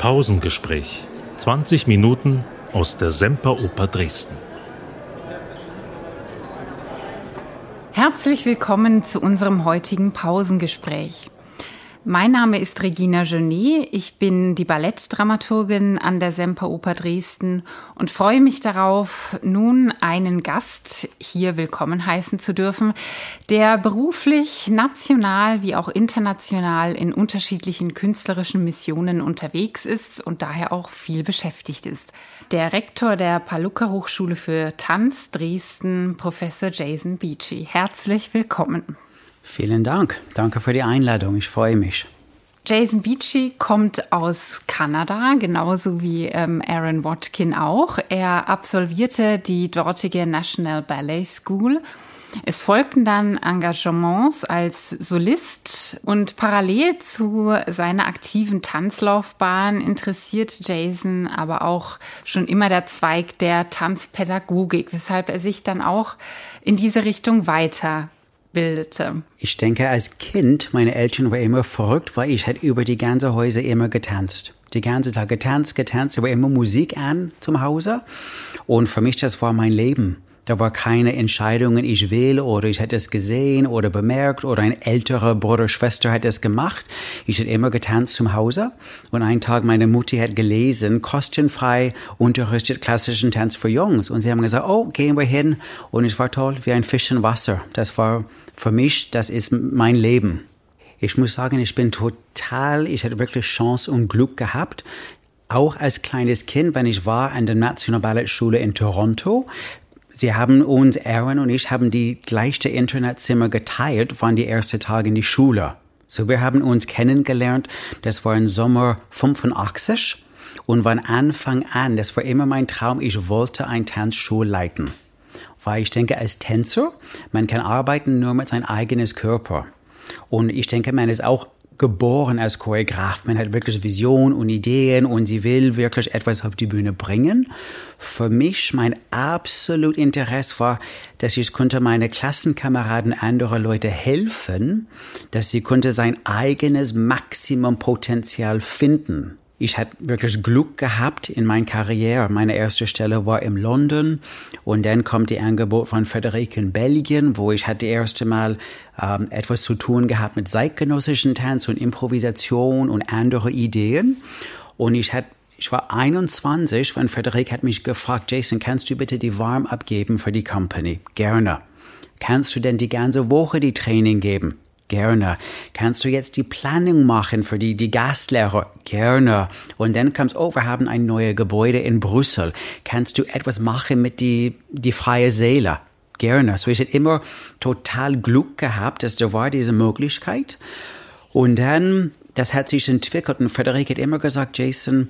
Pausengespräch. 20 Minuten aus der Semperoper Dresden. Herzlich willkommen zu unserem heutigen Pausengespräch. Mein Name ist Regina Genet, ich bin die Ballettdramaturgin an der Semperoper Dresden und freue mich darauf, nun einen Gast hier willkommen heißen zu dürfen, der beruflich, national wie auch international in unterschiedlichen künstlerischen Missionen unterwegs ist und daher auch viel beschäftigt ist. Der Rektor der Palluca Hochschule für Tanz Dresden, Professor Jason Beachy. Herzlich willkommen. Vielen Dank. Danke für die Einladung. Ich freue mich. Jason Beachy kommt aus Kanada, genauso wie Aaron Watkin auch. Er absolvierte die dortige National Ballet School. Es folgten dann Engagements als Solist und parallel zu seiner aktiven Tanzlaufbahn interessiert Jason aber auch schon immer der Zweig der Tanzpädagogik, weshalb er sich dann auch in diese Richtung weiterbildete. Ich denke, als Kind, meine Eltern waren immer verrückt, weil ich hätte über die ganze Häuser immer getanzt. Die ganze Tag getanzt, aber immer Musik an zum Hause. Und für mich, das war mein Leben. Da war keine Entscheidungen, ich wähle oder ich hätte es gesehen oder bemerkt oder ein älterer Bruder, Schwester hat es gemacht. Ich hätte immer getanzt zum Hause. Und einen Tag meine Mutti hat gelesen, kostenfrei unterrichtet klassischen Tanz für Jungs. Und sie haben gesagt, oh, gehen wir hin. Und es war toll, wie ein Fisch im Wasser. Das war für mich, das ist mein Leben. Ich muss sagen, ich hatte wirklich Chance und Glück gehabt. Auch als kleines Kind, wenn ich war an der National Ballettschule in Toronto. Aaron und ich haben die gleiche Internatzimmer geteilt, waren die ersten Tage in die Schule. So, wir haben uns kennengelernt, das war im Sommer 85 und von Anfang an, das war immer mein Traum, ich wollte eine Tanzschule leiten. Weil ich denke, als Tänzer, man kann arbeiten nur mit seinem eigenen Körper. Und ich denke, man ist auch geboren als Choreograf. Man hat wirklich Vision und Ideen und sie will wirklich etwas auf die Bühne bringen. Für mich, mein absolut Interesse war, dass ich konnte meine Klassenkameraden, andere Leute helfen, dass sie konnte sein eigenes Maximumpotenzial finden. Ich hatte wirklich Glück gehabt in meiner Karriere. Meine erste Stelle war in London und dann kommt die Angebot von Frédéric in Belgien, wo ich hatte das erste Mal etwas zu tun gehabt mit zeitgenössischen Tanz und Improvisation und andere Ideen. Und ich war 21 und Frédéric hat mich gefragt, Jason, kannst du bitte die Warm-up geben für die Company? Gerne. Kannst du denn die ganze Woche die Training geben? Gerne. Kannst du jetzt die Planung machen für die Gastlehrer? Gerne. Und dann kommst, wir haben ein neues Gebäude in Brüssel. Kannst du etwas machen mit die freie Seele? Gerne. So, ich hatte immer total Glück gehabt, dass da war diese Möglichkeit. Und dann, das hat sich entwickelt und Frédéric hat immer gesagt, Jason,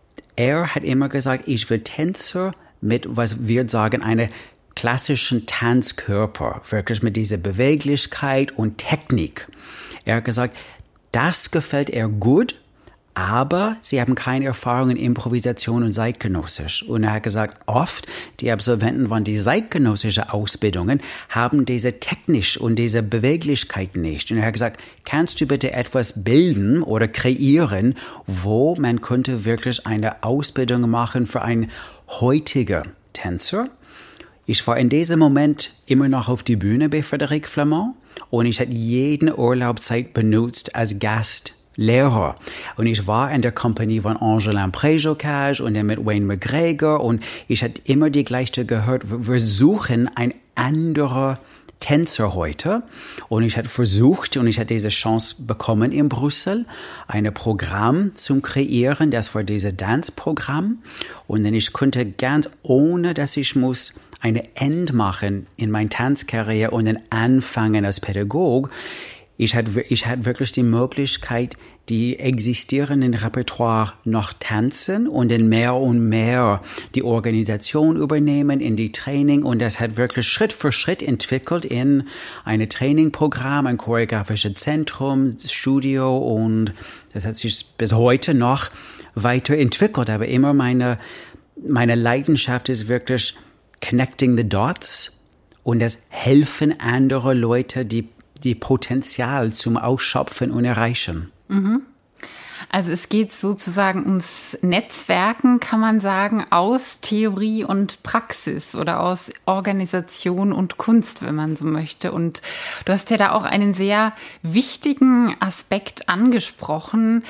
er hat immer gesagt, ich will Tänzer mit, was wir sagen, eine klassischen Tanzkörper, wirklich mit dieser Beweglichkeit und Technik. Er hat gesagt, das gefällt er gut, aber sie haben keine Erfahrung in Improvisation und Zeitgenössisch. Und er hat gesagt, oft die Absolventen von die zeitgenössische Ausbildungen haben diese Technik und diese Beweglichkeit nicht. Und er hat gesagt, kannst du bitte etwas bilden oder kreieren, wo man könnte wirklich eine Ausbildung machen für einen heutigen Tänzer? Ich war in diesem Moment immer noch auf die Bühne bei Frédéric Flamand und ich hatte jeden Urlaubszeit benutzt als Gastlehrer. Und ich war in der Kompanie von Angelin Préjocage und dann mit Wayne McGregor und ich hatte immer die gleiche gehört, wir suchen ein anderer Tänzer heute. Und ich hatte versucht und ich hatte diese Chance bekommen in Brüssel, ein Programm zu kreieren. Das war dieses Tanzprogramm. Und dann ich konnte ganz ohne, dass ich muss eine End machen in meiner Tanzkarriere und dann anfangen als Pädagog. Ich hatte wirklich die Möglichkeit, die existierenden Repertoire noch tanzen und dann mehr und mehr die Organisation übernehmen in die Training. Und das hat wirklich Schritt für Schritt entwickelt in ein Trainingprogramm, ein choreografisches Zentrum, Studio. Und das hat sich bis heute noch weiterentwickelt. Aber immer meine Leidenschaft ist wirklich connecting the dots und das Helfen anderer Leute, die Potenzial zum Ausschöpfen und Erreichen. Mhm. Also es geht sozusagen ums Netzwerken, kann man sagen, aus Theorie und Praxis oder aus Organisation und Kunst, wenn man so möchte. Und du hast ja da auch einen sehr wichtigen Aspekt angesprochen,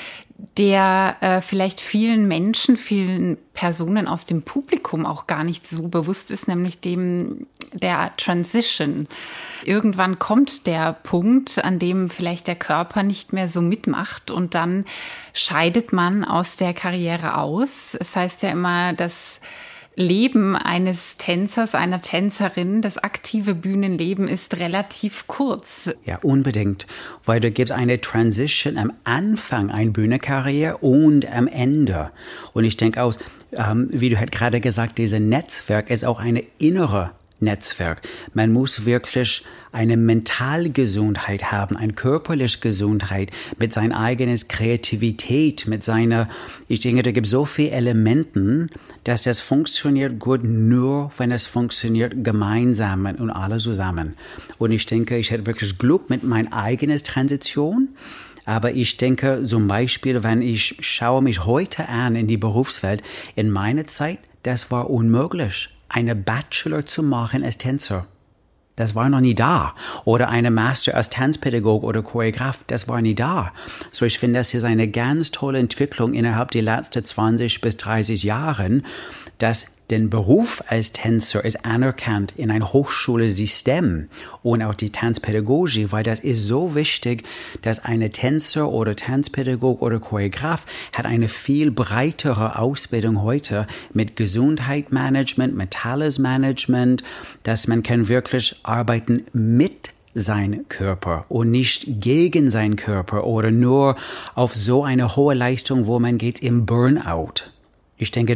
der vielleicht vielen Menschen, vielen Personen aus dem Publikum auch gar nicht so bewusst ist, nämlich dem der Transition. Irgendwann kommt der Punkt, an dem vielleicht der Körper nicht mehr so mitmacht und dann scheidet man aus der Karriere aus. Es heißt ja immer, dass Leben eines Tänzers, einer Tänzerin, das aktive Bühnenleben ist relativ kurz. Ja, unbedingt, weil du gibst eine Transition am Anfang einer Bühnenkarriere und am Ende. Und ich denke auch, wie du halt gerade gesagt, dieses Netzwerk ist auch eine innere Netzwerk. Man muss wirklich eine Mentalgesundheit haben, eine körperliche Gesundheit mit seiner eigenen Kreativität, mit seiner, ich denke, da gibt es so viele Elemente, dass das funktioniert gut nur, wenn es funktioniert gemeinsam und alle zusammen. Und ich denke, ich hätte wirklich Glück mit meiner eigenen Transition. Aber ich denke, zum Beispiel, wenn ich schaue mich heute an in die Berufswelt, in meiner Zeit, das war unmöglich, eine Bachelor zu machen als Tänzer. Das war noch nie da. Oder eine Master als Tanzpädagog oder Choreograf, das war nie da. So ich finde, das ist eine ganz tolle Entwicklung innerhalb der letzten 20 bis 30 Jahren, dass den Beruf als Tänzer ist anerkannt in ein Hochschulsystem und auch die Tanzpädagogik, weil das ist so wichtig, dass eine Tänzer oder Tanzpädagog oder Choreograf hat eine viel breitere Ausbildung heute mit Gesundheitsmanagement, mit Tagesmanagement, dass man kann wirklich arbeiten mit sein Körper und nicht gegen seinen Körper oder nur auf so eine hohe Leistung, wo man geht im Burnout. Ich denke,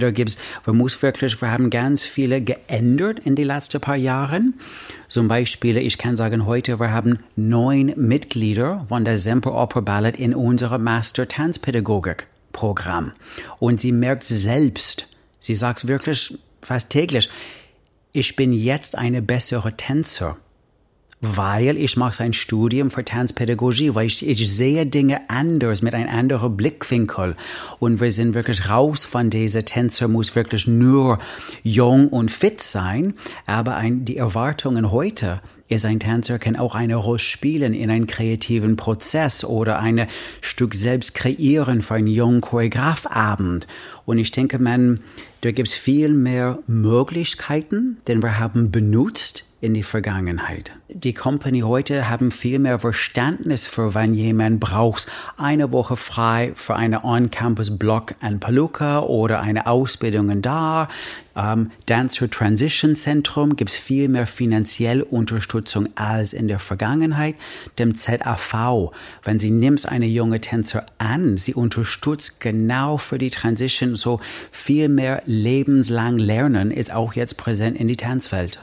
wir haben ganz viele geändert in den letzten paar Jahren. Zum Beispiel, ich kann sagen, heute, wir haben 9 Mitglieder von der Semperoper Ballett in unserem Master-Tanzpädagogik-Programm. Und sie merkt selbst, sie sagt wirklich fast täglich, ich bin jetzt eine bessere Tänzer, weil ich mache ein Studium für Tanzpädagogik, weil ich sehe Dinge anders, mit einem anderen Blickwinkel. Und wir sind wirklich raus von dieser Tänzer muss wirklich nur jung und fit sein. Aber die Erwartungen heute ist, ein Tänzer kann auch eine Rolle spielen in einem kreativen Prozess oder ein Stück selbst kreieren für einen jungen Choreografabend. Und ich denke, da gibt es viel mehr Möglichkeiten, denn wir haben benutzt in die Vergangenheit. Die Company heute haben viel mehr Verständnis für, wenn jemand braucht eine Woche frei für einen On-Campus-Block an Palooka oder eine Ausbildung da. Dancer Transition Zentrum gibt es viel mehr finanzielle Unterstützung als in der Vergangenheit. Dem ZAV, wenn sie nimmt eine junge Tänzer an, sie unterstützt genau für die Transition, so viel mehr lebenslang Lernen ist auch jetzt präsent in die Tanzwelt.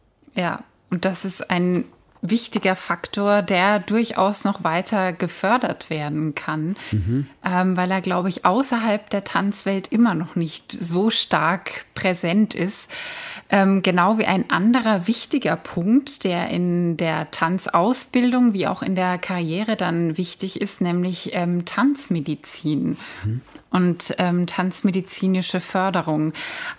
Ja, und das ist ein wichtiger Faktor, der durchaus noch weiter gefördert werden kann, weil er, glaube ich, außerhalb der Tanzwelt immer noch nicht so stark präsent ist. Genau wie ein anderer wichtiger Punkt, der in der Tanzausbildung wie auch in der Karriere dann wichtig ist, nämlich Tanzmedizin. Und tanzmedizinische Förderung.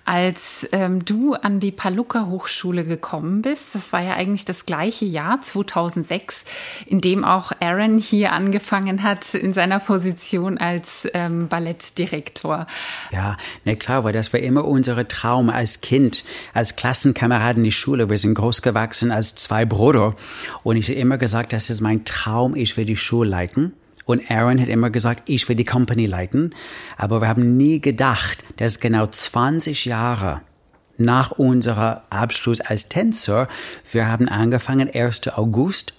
Als du an die Palooka Hochschule gekommen bist, das war ja eigentlich das gleiche Jahr, 2006, in dem auch Aaron hier angefangen hat in seiner Position als Ballettdirektor. Ja, klar, weil das war immer unser Traum als Kind, als Klassenkameraden in die Schule. Wir sind groß gewachsen als 2 Brüder. Und ich habe immer gesagt, das ist mein Traum, ich will die Schule leiten. Und Aaron hat immer gesagt, ich will die Company leiten. Aber wir haben nie gedacht, dass genau 20 Jahre nach unserem Abschluss als Tänzer, wir haben angefangen 1. August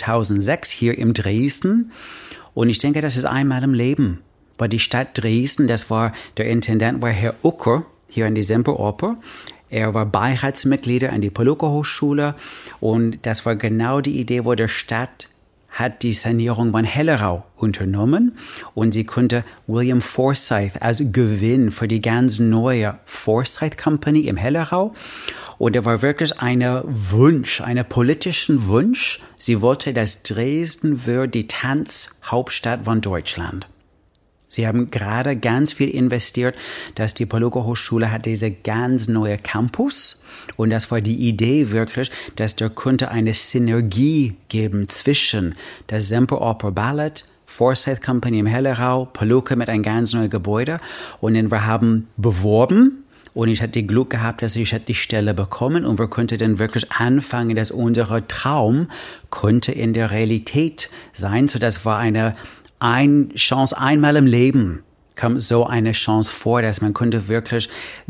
2006 hier in Dresden. Und ich denke, das ist einmal im Leben. Bei der Stadt Dresden, der Intendant war Herr Ucker, hier an die Semperoper. Er war Beiratsmitglied an die Palooka Hochschule. Und das war genau die Idee, wo der Stadt hat die Sanierung von Hellerau unternommen und sie konnte William Forsyth als Gewinn für die ganz neue Forsyth Company im Hellerau. Und er war wirklich ein politischen Wunsch. Sie wollte, dass Dresden wird die Tanzhauptstadt von Deutschland. Sie haben gerade ganz viel investiert, dass die Palooka Hochschule hat diese ganz neue Campus. Und das war die Idee wirklich, dass da könnte eine Synergie geben zwischen der Semper Opera Ballet, Forsyth Company im Hellerau, Palooka mit einem ganz neuen Gebäude. Und dann wir haben beworben. Und ich hatte die Glück gehabt, dass ich die Stelle bekommen und wir konnten dann wirklich anfangen, dass unser Traum konnte in der Realität sein. So das war eine Chance einmal im Leben. Kommt so eine Chance vor, dass man konnte wirklich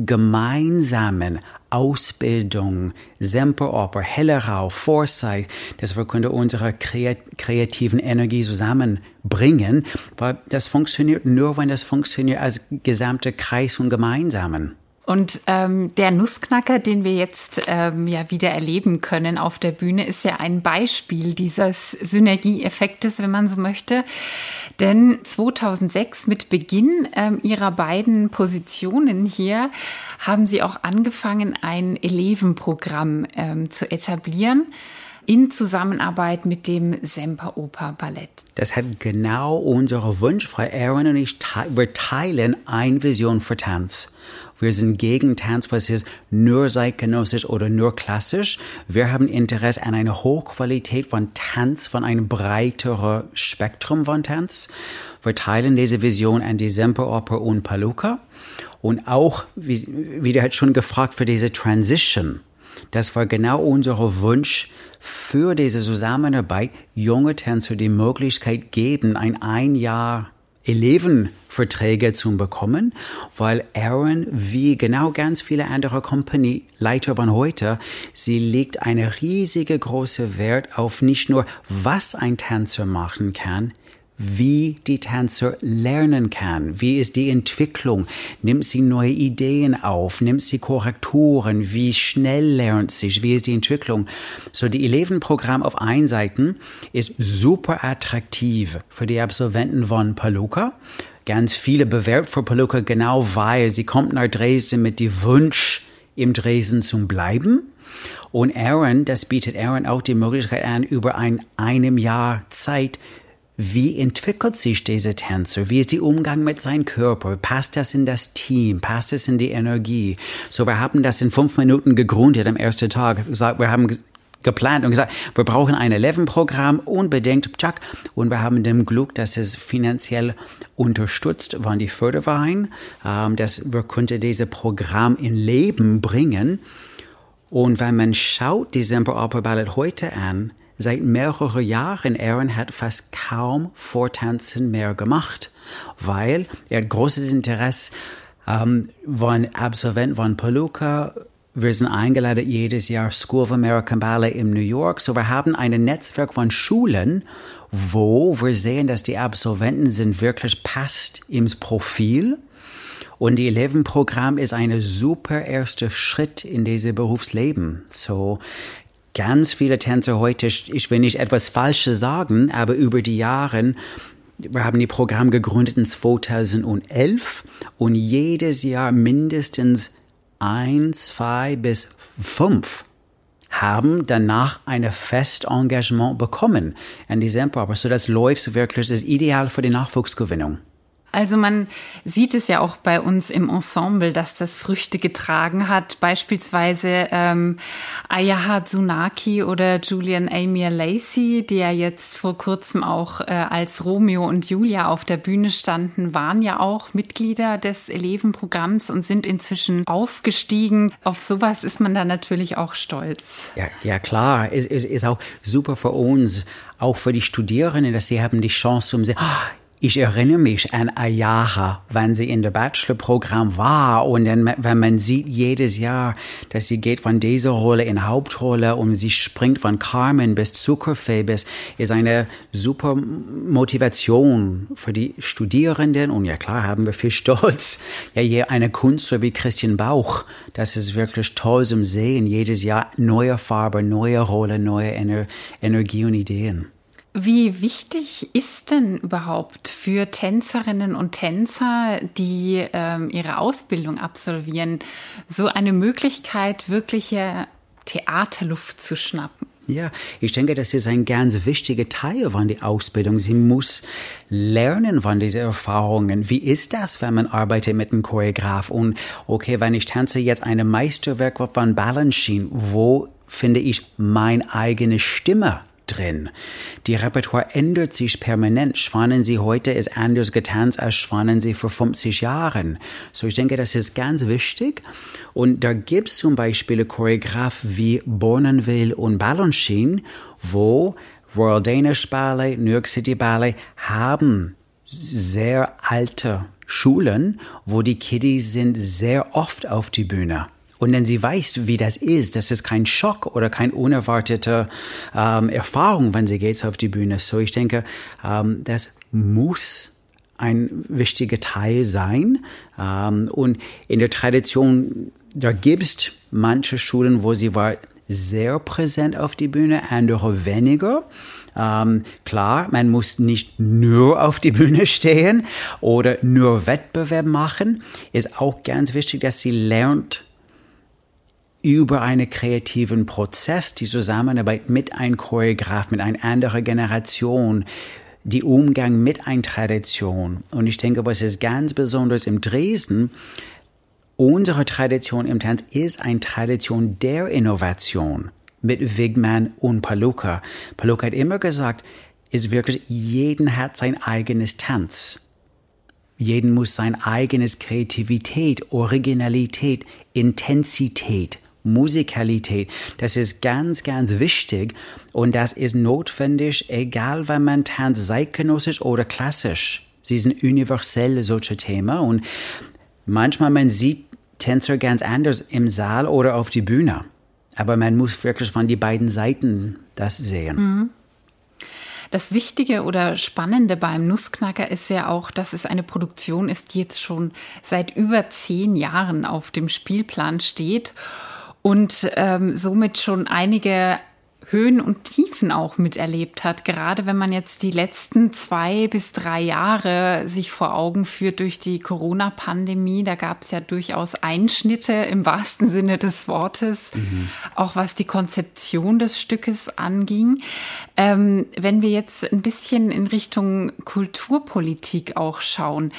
gemeinsamen Ausbildung, Semper Opera, Hellerau, Forsyth, dass wir konnten unsere kreativen Energie zusammenbringen, weil das funktioniert nur, wenn das funktioniert als gesamter Kreis und gemeinsamen. Und der Nussknacker, den wir jetzt ja wieder erleben können auf der Bühne, ist ja ein Beispiel dieses Synergieeffektes, wenn man so möchte. Denn 2006 mit Beginn ihrer beiden Positionen hier haben sie auch angefangen, ein Elevenprogramm zu etablieren in Zusammenarbeit mit dem Semper Oper Ballett. Das hat genau unsere Wunsch. Frau Aaron und ich, wir teilen eine Vision für Tanz. Wir sind gegen Tanz, was ist nur zeitgenössisch oder nur klassisch. Wir haben Interesse an einer Hochqualität von Tanz, von einem breiteren Spektrum von Tanz. Wir teilen diese Vision an die Semper Oper und Palooka. Und auch, wie du hast schon gefragt, für diese Transition. Das war genau unser Wunsch für diese Zusammenarbeit, junge Tänzer die Möglichkeit geben, ein Jahr Elevenverträge zu bekommen, weil Aaron, wie genau ganz viele andere Company-Leiter von heute, sie legt eine riesige große Wert auf nicht nur, was ein Tänzer machen kann, wie die Tänzer lernen kann, wie ist die Entwicklung, nimmt sie neue Ideen auf, nimmt sie Korrekturen, wie schnell lernt sie, wie ist die Entwicklung. So die Elevenprogramm auf einer Seite ist super attraktiv für die Absolventen von Palooka. Ganz viele bewerben für Palooka genau, weil sie kommt nach Dresden mit dem Wunsch, im Dresden zu bleiben. Und Aaron, das bietet Aaron auch die Möglichkeit an, über einem Jahr Zeit, wie entwickelt sich dieser Tänzer? Wie ist der Umgang mit seinem Körper? Passt das in das Team? Passt das in die Energie? So, wir haben das in 5 Minuten gegründet am ersten Tag. Wir haben geplant und gesagt, wir brauchen ein Eleven-Programm unbedingt. Und wir haben dem Glück, dass es finanziell unterstützt von die Förderverein, dass wir konnten dieses Programm in Leben bringen. Und wenn man schaut, die Semper Opera Ballet heute an, seit mehreren Jahren, Aaron hat fast kaum Vortanzen mehr gemacht, weil er hat großes Interesse von Absolventen von Palooka. Wir sind eingeladen jedes Jahr School of American Ballet in New York. So wir haben ein Netzwerk von Schulen, wo wir sehen, dass die Absolventen sind wirklich passt ins Profil. Und die Eleven-Programm ist ein super erster Schritt in dieses Berufsleben. So ganz viele Tänzer heute, ich will nicht etwas Falsches sagen, aber über die Jahre, wir haben die Programm gegründet in 2011 und jedes Jahr mindestens 1, 2 bis 5 haben danach ein Festengagement bekommen an die Semper Opera. So das läuft wirklich, das ist ideal für die Nachwuchsgewinnung. Also man sieht es ja auch bei uns im Ensemble, dass das Früchte getragen hat. Beispielsweise Ayaha Tsunaki oder Julian Amir Lacey, die ja jetzt vor kurzem auch als Romeo und Julia auf der Bühne standen, waren ja auch Mitglieder des Elevenprogramms und sind inzwischen aufgestiegen. Auf sowas ist man dann natürlich auch stolz. Ja klar, es ist auch super für uns, auch für die Studierenden, dass sie haben die Chance zu sehen, ich erinnere mich an Ayaha, wenn sie in der Bachelorprogramm war und dann, wenn man sieht jedes Jahr, dass sie geht von dieser Rolle in Hauptrolle und sie springt von Carmen bis Zuckerfee bis, ist eine super Motivation für die Studierenden und ja klar, haben wir viel Stolz. Ja, hier eine Künstler wie Christian Bauch, das ist wirklich toll zum Sehen, jedes Jahr neue Farbe, neue Rolle, neue Energie und Ideen. Wie wichtig ist denn überhaupt für Tänzerinnen und Tänzer, die ihre Ausbildung absolvieren, so eine Möglichkeit, wirkliche Theaterluft zu schnappen? Ja, ich denke, das ist ein ganz wichtiger Teil von der Ausbildung. Sie muss lernen von diesen Erfahrungen. Wie ist das, wenn man arbeitet mit einem Choreograf? Und okay, wenn ich tanze jetzt ein Meisterwerk von Balanchine, wo finde ich meine eigene Stimme drin? Die Repertoire ändert sich permanent. Schwanensee heute ist anders getanzt als Schwanensee vor 50 Jahren. So, ich denke, das ist ganz wichtig. Und da gibt es zum Beispiel Choreograf wie Bournonville und Balanchine, wo Royal Danish Ballet, New York City Ballet haben sehr alte Schulen, wo die Kiddies sind sehr oft auf die Bühne. Und wenn sie weiß, wie das ist kein Schock oder keine unerwartete Erfahrung, wenn sie geht auf die Bühne. So, ich denke, das muss ein wichtiger Teil sein. Und in der Tradition, da gibt es manche Schulen, wo sie war sehr präsent auf die Bühne, andere weniger. Klar, man muss nicht nur auf die Bühne stehen oder nur Wettbewerb machen. Ist auch ganz wichtig, dass sie lernt, über einen kreativen Prozess, die Zusammenarbeit mit einem Choreograf, mit einer anderen Generation, die Umgang mit einer Tradition. Und ich denke, was ist ganz besonders in Dresden, unsere Tradition im Tanz ist eine Tradition der Innovation mit Wigman und Palooka. Palooka hat immer gesagt, ist wirklich, jeden hat sein eigenes Tanz. Jeden muss sein eigenes Kreativität, Originalität, Intensität, Musikalität. Das ist ganz, ganz wichtig und das ist notwendig, egal wenn man tanzt, zeitgenössisch oder klassisch. Sie sind universell, solche Themen und manchmal man sieht Tänzer ganz anders im Saal oder auf die Bühne. Aber man muss wirklich von den beiden Seiten das sehen. Mhm. Das Wichtige oder Spannende beim Nussknacker ist ja auch, dass es eine Produktion ist, die jetzt schon seit über 10 Jahren auf dem Spielplan steht und somit schon einige Höhen und Tiefen auch miterlebt hat. Gerade wenn man jetzt die letzten 2 bis 3 Jahre sich vor Augen führt durch die Corona-Pandemie, da gab es ja durchaus Einschnitte im wahrsten Sinne des Wortes, auch was die Konzeption des Stückes anging. Wenn wir jetzt ein bisschen in Richtung Kulturpolitik auch schauen,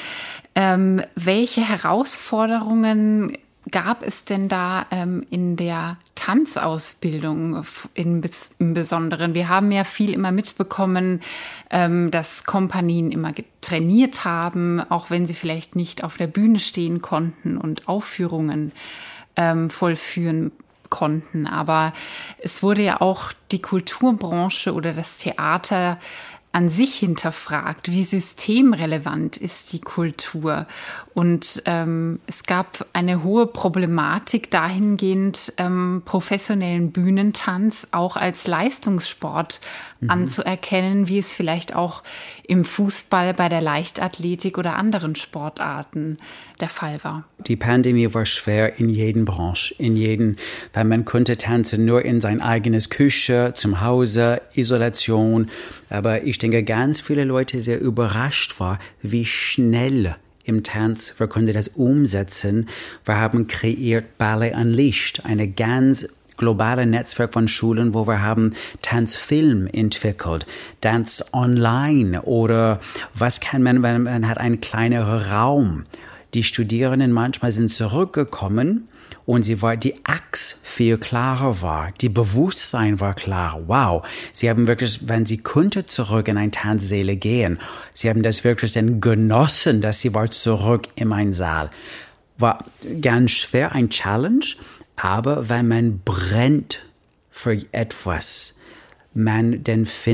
welche Herausforderungen gab es denn da in der Tanzausbildung im Besonderen? Wir haben ja viel immer mitbekommen, dass Kompanien immer trainiert haben, auch wenn sie vielleicht nicht auf der Bühne stehen konnten und Aufführungen vollführen konnten. Aber es wurde ja auch die Kulturbranche oder das Theater an sich hinterfragt, wie systemrelevant ist die Kultur. Und es gab eine hohe Problematik dahingehend, professionellen Bühnentanz auch als Leistungssport anzuerkennen, wie es vielleicht auch im Fußball, bei der Leichtathletik oder anderen Sportarten der Fall war. Die Pandemie war schwer in jeder Branche, weil man konnte tanzen nur in sein eigenes Küche, zum Hause, Isolation. Aber ich denke, ganz viele Leute sehr überrascht war, wie schnell im Tanz wir konnten das umsetzen. Wir haben kreiert Ballet Unleashed, eine ganz globale Netzwerk von Schulen, wo wir haben Tanzfilm entwickelt, Tanz online oder was kann man, wenn man hat einen kleineren Raum. Die Studierenden manchmal sind zurückgekommen und die Achse viel klarer war, die Bewusstsein war klar. Wow, sie haben wirklich, wenn sie konnten zurück in eine Tanzsäle gehen, sie haben das wirklich dann genossen, dass sie war zurück in einen Saal. War ganz schwer, ein Challenge, aber wenn man brennt für etwas, man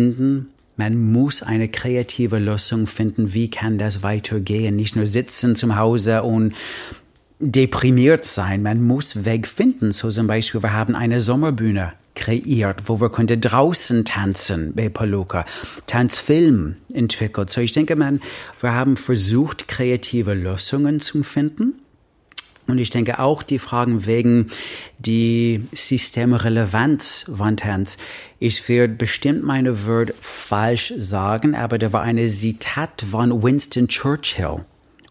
muss eine kreative Lösung finden, wie kann das weitergehen, nicht nur sitzen zum Hause und deprimiert sein, man muss Weg finden. So zum Beispiel, wir haben eine Sommerbühne kreiert, wo wir konnten draußen tanzen bei Palooka, Tanzfilm entwickelt. So ich denke, wir haben versucht, kreative Lösungen zu finden. Und ich denke auch die Fragen wegen die Systemrelevanz von Tanz. Ich werde bestimmt meine Wörter falsch sagen, aber da war eine Zitat von Winston Churchill.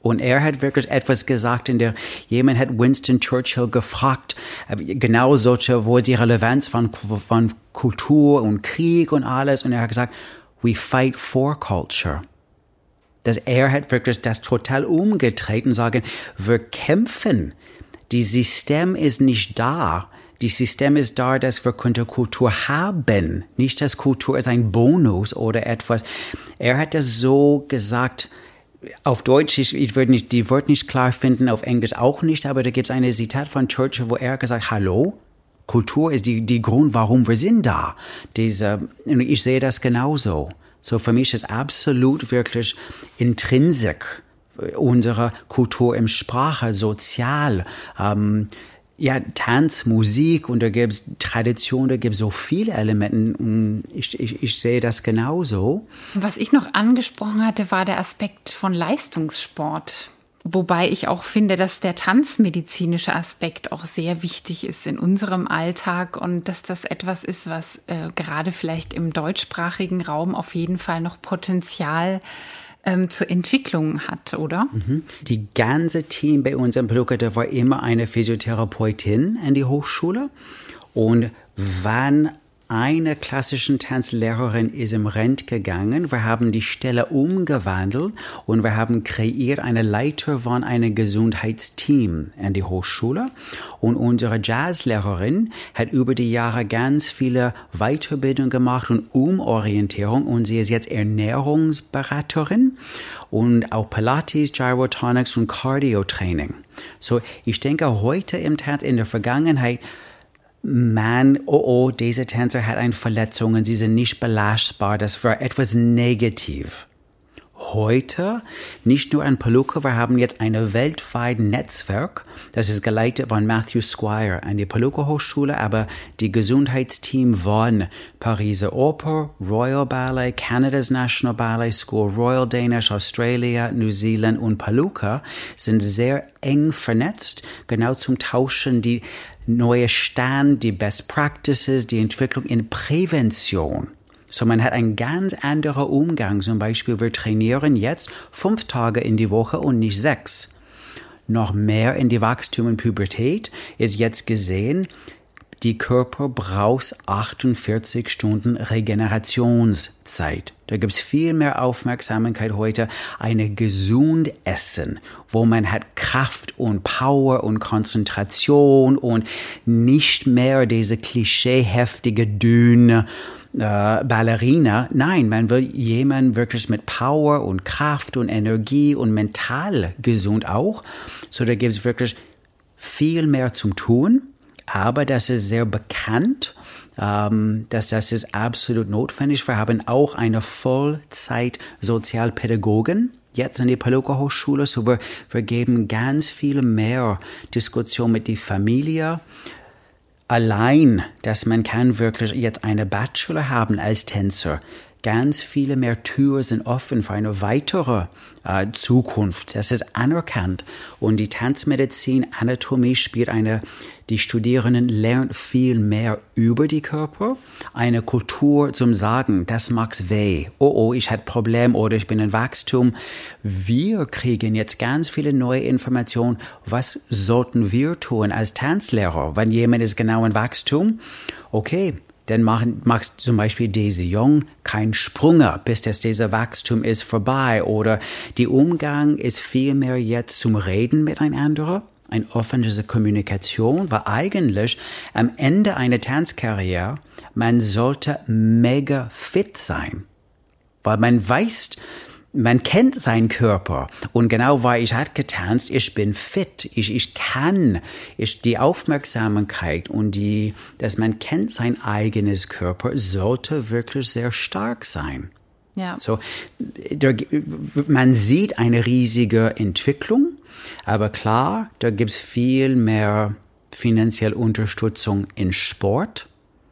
Und er hat wirklich etwas gesagt, jemand hat Winston Churchill gefragt, genau solche, wo ist die Relevanz von Kultur und Krieg und alles. Und er hat gesagt, we fight for culture. Er hat wirklich das total umgedreht und sagen, wir kämpfen. Die System ist nicht da. Die System ist da, dass wir Kultur haben. Nicht, dass Kultur ist ein Bonus oder etwas. Er hat das so gesagt, auf Deutsch, ich würde die Wörter nicht klar finden, auf Englisch auch nicht, aber da gibt es eine Zitat von Churchill, wo er gesagt, hallo, Kultur ist die Grund, warum wir sind da. Ich sehe das genauso. So für mich ist absolut wirklich intrinsik unsere Kultur im Sprache, sozial, Tanz, Musik und da gibt es Tradition, da gibt es so viele Elemente und ich sehe das genauso. Was ich noch angesprochen hatte, war der Aspekt von Leistungssport. Wobei ich auch finde, dass der tanzmedizinische Aspekt auch sehr wichtig ist in unserem Alltag und dass das etwas ist, was gerade vielleicht im deutschsprachigen Raum auf jeden Fall noch Potenzial zur Entwicklung hat, oder? Die ganze Team bei uns in Palukka, da war immer eine Physiotherapeutin an die Hochschule und wann eine klassische Tanzlehrerin ist im Rente gegangen. Wir haben die Stelle umgewandelt und wir haben kreiert eine Leiter von einem Gesundheitsteam an die Hochschule. Und unsere Jazzlehrerin hat über die Jahre ganz viele Weiterbildungen gemacht und Umorientierung und sie ist jetzt Ernährungsberaterin und auch Pilates, Gyrotonics und Cardio-Training. So, ich denke heute im Tanz, in der Vergangenheit, dieser Tänzer hat eine Verletzung, sie sind nicht belastbar, das war etwas negativ. Heute, nicht nur in Palukka, wir haben jetzt ein weltweites Netzwerk, das ist geleitet von Matthew Squire an die Palukka Hochschule, aber die Gesundheitsteam von Pariser Oper, Royal Ballet, Canada's National Ballet School, Royal Danish, Australia, New Zealand und Palukka sind sehr eng vernetzt, genau zum Tauschen die neue Stand, die Best Practices, die Entwicklung in Prävention. So man hat einen ganz anderen Umgang. Zum Beispiel, wir trainieren jetzt 5 Tage in die Woche und nicht 6. Noch mehr in die Wachstum und Pubertät ist jetzt gesehen, die Körper braucht 48 Stunden Regenerationszeit. Da gibt es viel mehr Aufmerksamkeit heute, eine gesund Essen, wo man hat Kraft und Power und Konzentration und nicht mehr diese klischeeheftige, dünne Ballerina. Nein, man will jemanden wirklich mit Power und Kraft und Energie und mental gesund auch. So da gibt es wirklich viel mehr zum Tun. Aber das ist sehr bekannt, dass das ist absolut notwendig. Wir haben auch eine Vollzeit-Sozialpädagogin jetzt an die Palukka Hochschule. So wir geben ganz viel mehr Diskussion mit der Familie. Allein, dass man kann wirklich jetzt eine Bachelor haben als Tänzer. Ganz viele mehr Türen sind offen für eine weitere Zukunft. Das ist anerkannt. Und die Tanzmedizin, Anatomie spielt die Studierenden lernen viel mehr über die Körper. Eine Kultur zum Sagen, das macht's weh. Oh, ich hatte Problem oder ich bin in Wachstum. Wir kriegen jetzt ganz viele neue Informationen. Was sollten wir tun als Tanzlehrer, wenn jemand ist genau in Wachstum? Okay. Dann machst zum Beispiel diese Jung keinen Sprung, bis dieser Wachstum ist vorbei. Oder die Umgang ist vielmehr jetzt zum Reden miteinander, eine offene Kommunikation, weil eigentlich am Ende einer Tanzkarriere, man sollte mega fit sein. Weil man weiß, man kennt seinen Körper und genau weil ich hatte getanzt, ich bin fit, ich kann, die Aufmerksamkeit und dass man kennt sein eigenes Körper, sollte wirklich sehr stark sein. Ja. So, man sieht eine riesige Entwicklung, aber klar, da gibt es viel mehr finanzielle Unterstützung in Sport.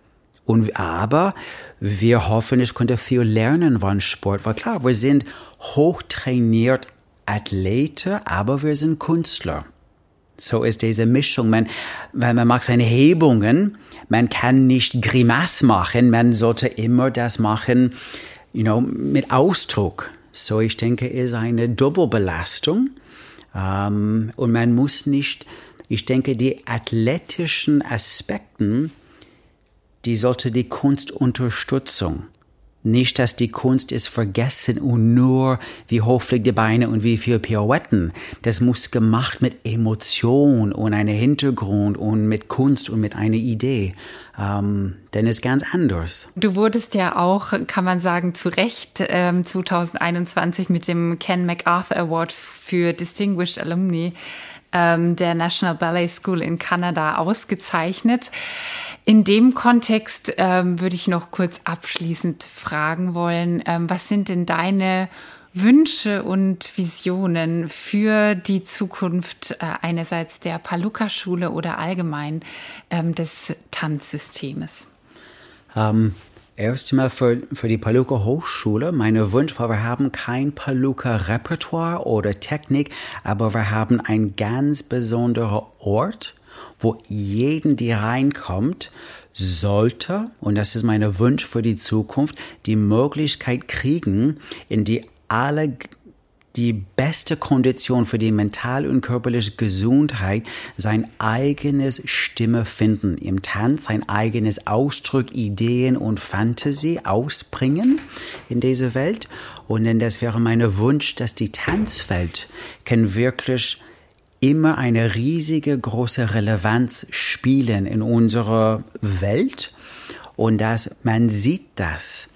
Aber wir hoffen, ich konnte viel lernen von Sport, weil klar, wir sind hochtrainiert Athleten, aber wir sind Künstler. So ist diese Mischung. Wenn man macht seine Hebungen, man kann nicht Grimasse machen, man sollte immer das machen, mit Ausdruck. So ich denke, ist eine Doppelbelastung. Und man muss nicht, ich denke, die athletischen Aspekten, die sollte die Kunst Unterstützung. Nicht, dass die Kunst ist vergessen und nur wie hoch fliegt die Beine und wie viel Pirouetten. Das muss gemacht mit Emotion und einem Hintergrund und mit Kunst und mit einer Idee. Denn es ist ganz anders. Du wurdest ja auch, kann man sagen, zu Recht 2021 mit dem Ken MacArthur Award für Distinguished Alumni der National Ballet School in Kanada ausgezeichnet. In dem Kontext würde ich noch kurz abschließend fragen wollen, was sind denn deine Wünsche und Visionen für die Zukunft einerseits der Palukka-Schule oder allgemein des Tanzsystems? Erst einmal für die Palukka-Hochschule. Meine Wunsch war, wir haben kein Palukka-Repertoire oder Technik, aber wir haben einen ganz besonderen Ort, wo jeden, der reinkommt, sollte, und das ist mein Wunsch für die Zukunft, die Möglichkeit kriegen, in die beste Kondition für die mentale und körperliche Gesundheit sein eigenes Stimme finden. Im Tanz sein eigenes Ausdruck, Ideen und Fantasie ausbringen in diese Welt. Und denn das wäre mein Wunsch, dass die Tanzwelt kann wirklich immer eine riesige, große Relevanz spielen in unserer Welt. Und dass man sieht das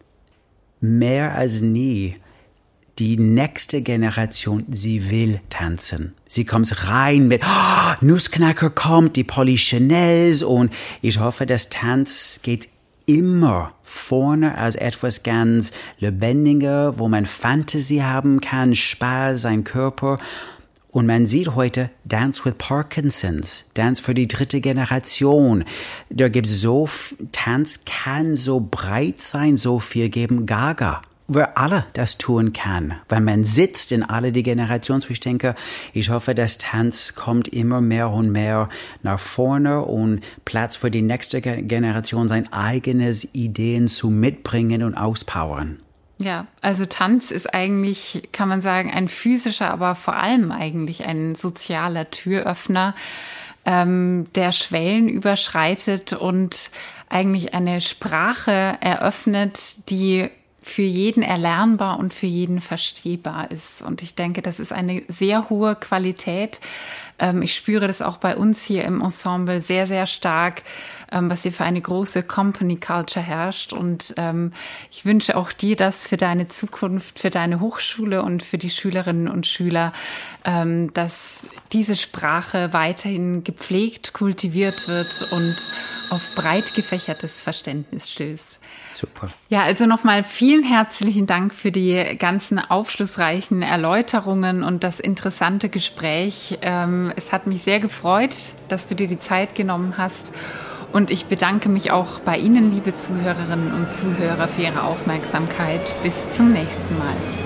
mehr als nie. Die nächste Generation, sie will tanzen. Sie kommt rein mit, Nussknacker kommt, die Polychinelles, und ich hoffe, dass Tanz geht immer vorne als etwas ganz Lebendiger, wo man Fantasie haben kann, Spaß, sein Körper. Und man sieht heute Dance with Parkinson's, Dance für die dritte Generation. Da gibt es Tanz kann so breit sein, so viel geben, Gaga. Wo alle das tun kann, weil man sitzt in alle die Generationen. Ich denke, ich hoffe, dass Tanz kommt immer mehr und mehr nach vorne und Platz für die nächste Generation, sein eigenes Ideen zu mitbringen und auspowern. Ja, also Tanz ist eigentlich, kann man sagen, ein physischer, aber vor allem eigentlich ein sozialer Türöffner, der Schwellen überschreitet und eigentlich eine Sprache eröffnet, die für jeden erlernbar und für jeden verstehbar ist. Und ich denke, das ist eine sehr hohe Qualität. Ich spüre das auch bei uns hier im Ensemble sehr, sehr stark, was hier für eine große Company Culture herrscht. Und ich wünsche auch dir das für deine Zukunft, für deine Hochschule und für die Schülerinnen und Schüler, dass diese Sprache weiterhin gepflegt, kultiviert wird und auf breit gefächertes Verständnis stößt. Super. Ja, also nochmal vielen herzlichen Dank für die ganzen aufschlussreichen Erläuterungen und das interessante Gespräch. Es hat mich sehr gefreut, dass du dir die Zeit genommen hast. Und ich bedanke mich auch bei Ihnen, liebe Zuhörerinnen und Zuhörer, für Ihre Aufmerksamkeit. Bis zum nächsten Mal.